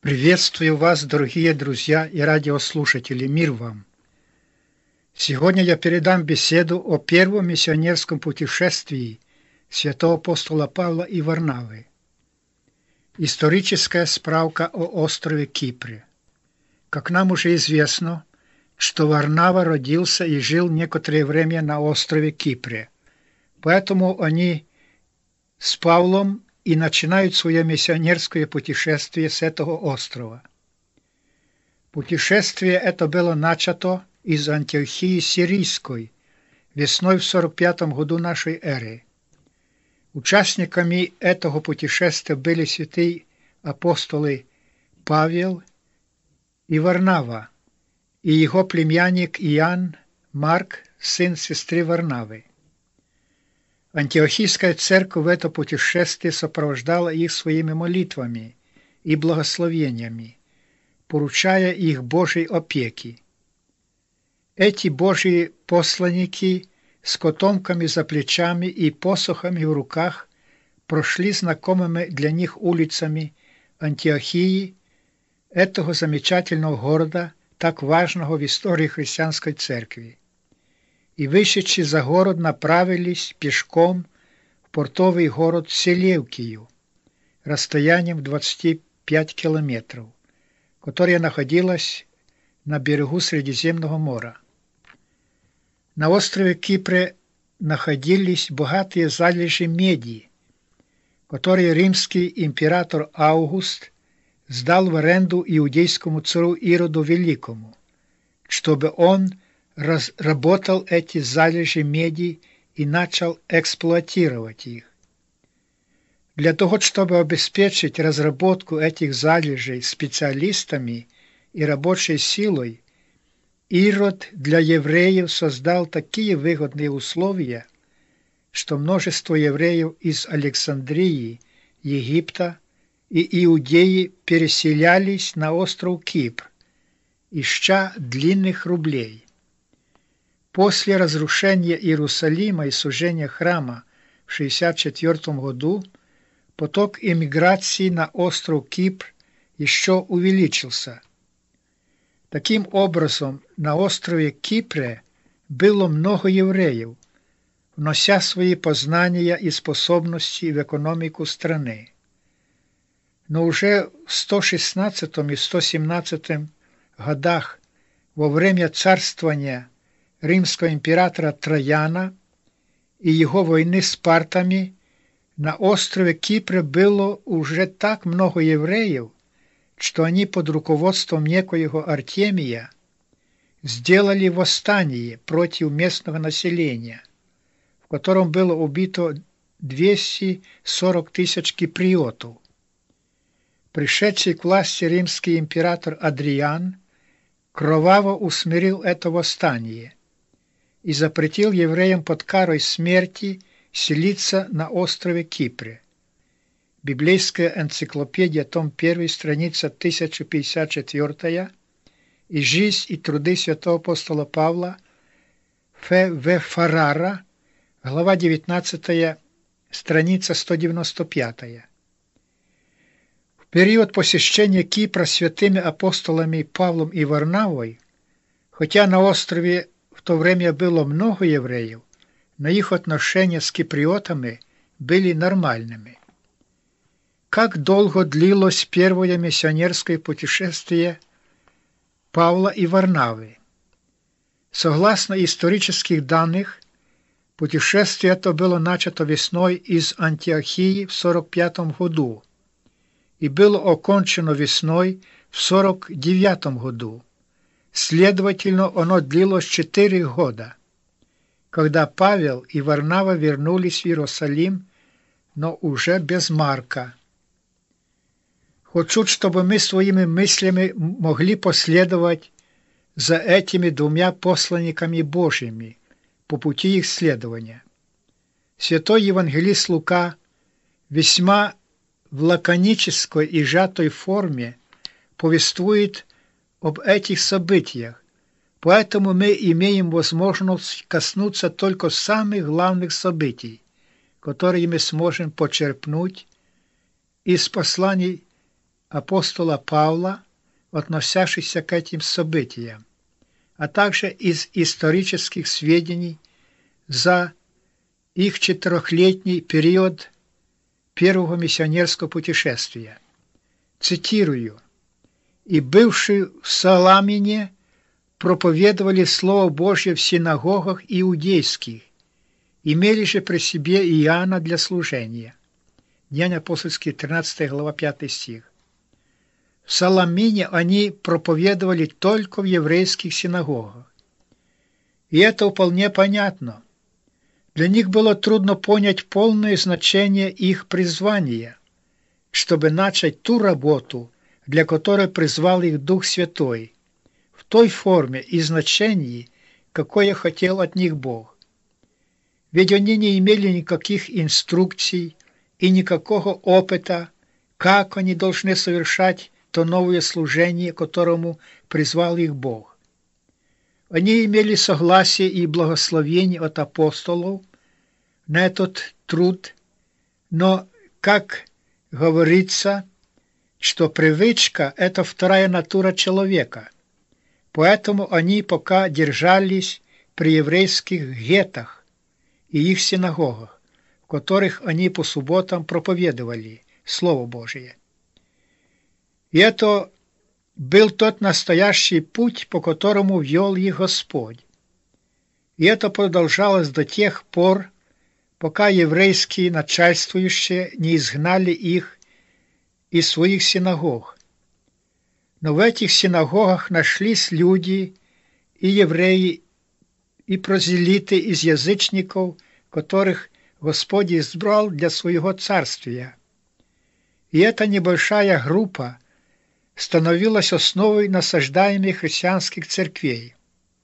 Приветствую вас, дорогие друзья и радиослушатели, мир вам! Сегодня я передам беседу о первом миссионерском путешествии святого апостола Павла и Варнавы. Историческая справка о острове Кипре. Как нам уже известно, что Варнава родился и жил некоторое время на острове Кипре, поэтому они с Павлом и начинают свое миссионерское путешествие с этого острова. Путешествие это было начато из Антиохии Сирийской весной в 45 году нашей эры. Участниками этого путешествия были святые апостолы Павел и Варнава и его племянник Иоанн Марк, сын сестры Варнавы. Антиохийская церковь в это путешествие сопровождала их своими молитвами и благословениями, поручая их Божьей опеке. Эти Божьи посланники с котомками за плечами и посохами в руках прошли знакомыми для них улицами Антиохии, этого замечательного города, так важного в истории христианской церкви, и, вышедши за город, направились пешком в портовый город Селевкию, расстоянием 25 километров, которая находилась на берегу Средиземного моря. На острове Кипре находились богатые залежи меди, которые римский император Август сдал в аренду иудейскому царю Ироду Великому, чтобы он разработал эти залежи меди и начал эксплуатировать их. Для того, чтобы обеспечить разработку этих залежей специалистами и рабочей силой, Ирод для евреев создал такие выгодные условия, что множество евреев из Александрии, Египта и Иудеи переселялись на остров Кипр, ища длинных рублей. После разрушения Иерусалима и сожжения храма в 1964 году поток эмиграции на остров Кипр еще увеличился. Таким образом, на острове Кипре было много евреев, внося свои познания и способности в экономику страны. Но уже в 116 и 117 годах, во время царствования римского императора Трояна и его войны с партами, на острове Кипре было уже так много евреев, что они под руководством некоего Артемия сделали восстание против местного населения, в котором было убито 240 тысяч киприотов. Пришедший к власти римский император Адриан кроваво усмирил это восстание и запретил евреям под карой смерти селиться на острове Кипре. Библейская энциклопедия, том 1, страница 1054, и «Жизнь и труды святого апостола Павла» Ф.В. Фаррара, глава 19, страница 195. В период посещения Кипра святыми апостолами Павлом и Варнавой, хотя на острове в то время было много евреев, но их отношения с киприотами были нормальными. Как долго длилось первое миссионерское путешествие Павла и Варнавы? Согласно исторических данных, путешествие это было начато весной из Антиохии в 45 году и было окончено весной в 49 году. Следовательно, оно длилось 4 года, когда Павел и Варнава вернулись в Иерусалим, но уже без Марка. Хочу, чтобы мы своими мыслями могли последовать за этими двумя посланниками Божьими по пути их следования. Святой евангелист Лука весьма в лаконической и сжатой форме повествует об этих событиях, поэтому мы имеем возможность коснуться только самых главных событий, которые мы сможем почерпнуть из посланий апостола Павла, относящихся к этим событиям, а также из исторических сведений за их 4-летний период первого миссионерского путешествия. Цитирую: «И бывшие в Саламине проповедовали Слово Божье в синагогах иудейских, имели же при себе Иоанна для служения». Деяния апостольские, 13 глава, 5 стих. В Саламине они проповедовали только в еврейских синагогах. И это вполне понятно. Для них было трудно понять полное значение их призвания, чтобы начать ту работу, для которой призвал их Дух Святой, в той форме и значении, какое хотел от них Бог. Ведь они не имели никаких инструкций и никакого опыта, как они должны совершать то новое служение, которому призвал их Бог. Они имели согласие и благословение от апостолов на этот труд, но, как говорится, что привычка – это вторая натура человека, поэтому они пока держались при еврейских гетах и их синагогах, в которых они по субботам проповедовали Слово Божие. И это был тот настоящий путь, по которому вел их Господь. И это продолжалось до тех пор, пока еврейские начальствующие не изгнали их из своих синагог. Но в этих синагогах нашлись люди, и евреи, и прозелиты из язычников, которых Господь избрал для своего царствия. И эта небольшая группа становилась основой насаждаемых христианских церквей.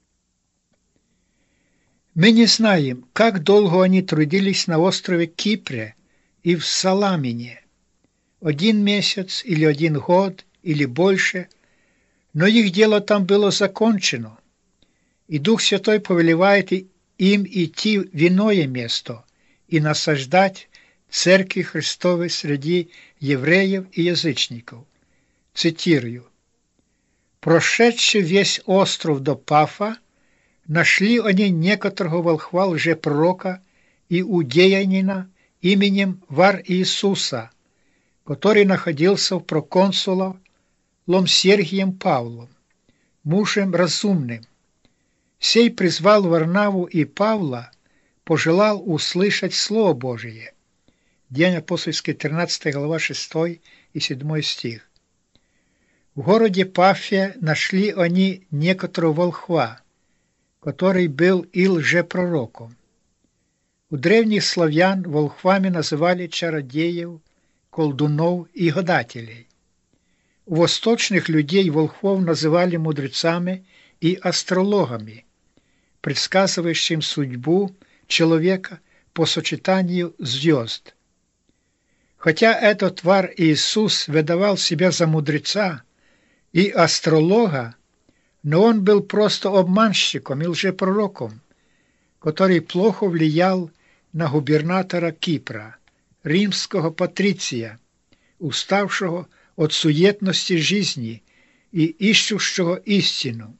Мы не знаем, как долго они трудились на острове Кипре и в Саламине. 1 месяц или 1 год или больше, но их дело там было закончено, и Дух Святой повелевает им идти в иное место и насаждать церкви Христовой среди евреев и язычников. Цитирую: «Прошедший весь остров до Пафа, нашли они некоторого волхва лжепророка иудеянина именем Вар-Иисуса, который находился в проконсула Сергием Павлом, мужем разумным. Сей призвал Варнаву и Павла, пожелал услышать Слово Божие». Деяния апостольские, 13 глава, 6 и 7 стих. В городе Пафе нашли они некоторого волхва, который был и лжепророком. У древних славян волхвами называли чародеев, колдунов и гадателей. У восточных людей волхвов называли мудрецами и астрологами, предсказывающим судьбу человека по сочетанию звезд. Хотя этот Вар-Иисус выдавал себя за мудреца и астролога, но он был просто обманщиком и лжепророком, который плохо влиял на губернатора Кипра, римского патриция, уставшего от суетности жизни и ищущего истину.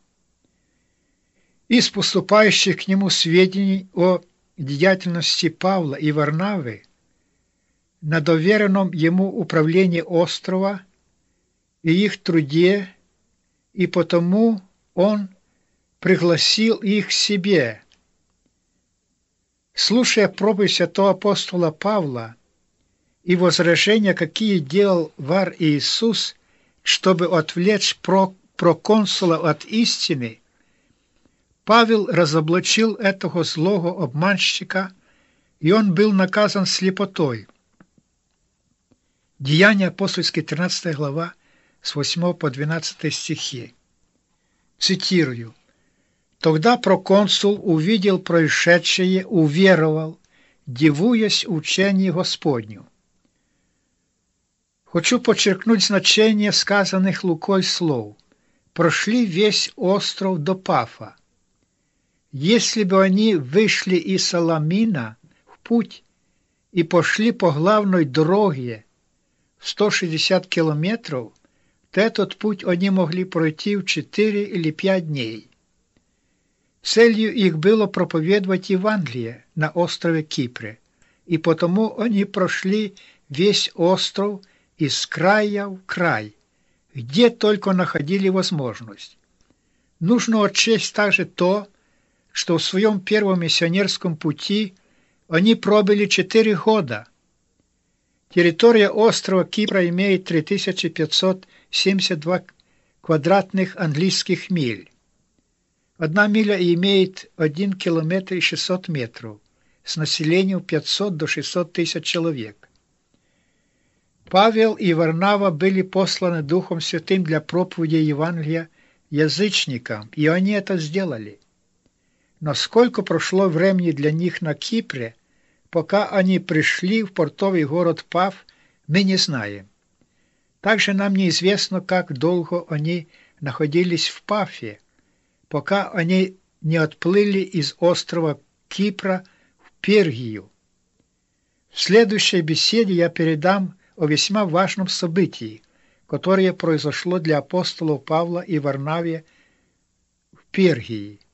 Из поступающих к нему сведений о деятельности Павла и Варнавы на доверенном ему управлении острова и их труде, и потому он пригласил их к себе. Слушая проповедь святого апостола Павла и возражения, какие делал Вар-Иисус, чтобы отвлечь проконсула от истины, Павел разоблачил этого злого обманщика, и он был наказан слепотой. Деяния апостольские, 13 глава, с 8 по 12 стихи. Цитирую: «Тогда проконсул увидел происшедшее, уверовал, дивуясь учению Господню». Хочу подчеркнуть значение сказанных Лукой слов. Прошли весь остров до Пафа. Если бы они вышли из Саламина в путь и пошли по главной дороге в 160 километров, Этот путь они могли пройти в 4 или 5 дней. Целью их было проповедовать Евангелие на острове Кипре, и потому они прошли весь остров из края в край, где только находили возможность. Нужно отчесть также то, что в своем первом миссионерском пути они пробыли 4 года. Территория острова Кипра имеет 3572 квадратных английских миль. 1 миля имеет 1 километр и 600 метров, с населением 500 до 600 тысяч человек. Павел и Варнава были посланы Духом Святым для проповеди Евангелия язычникам, и они это сделали. Но сколько прошло времени для них на Кипре, пока они пришли в портовый город Паф, мы не знаем. Также нам неизвестно, как долго они находились в Пафе, пока они не отплыли из острова Кипра в Пергию. В следующей беседе я передам о весьма важном событии, которое произошло для апостолов Павла и Варнавы в Пергии.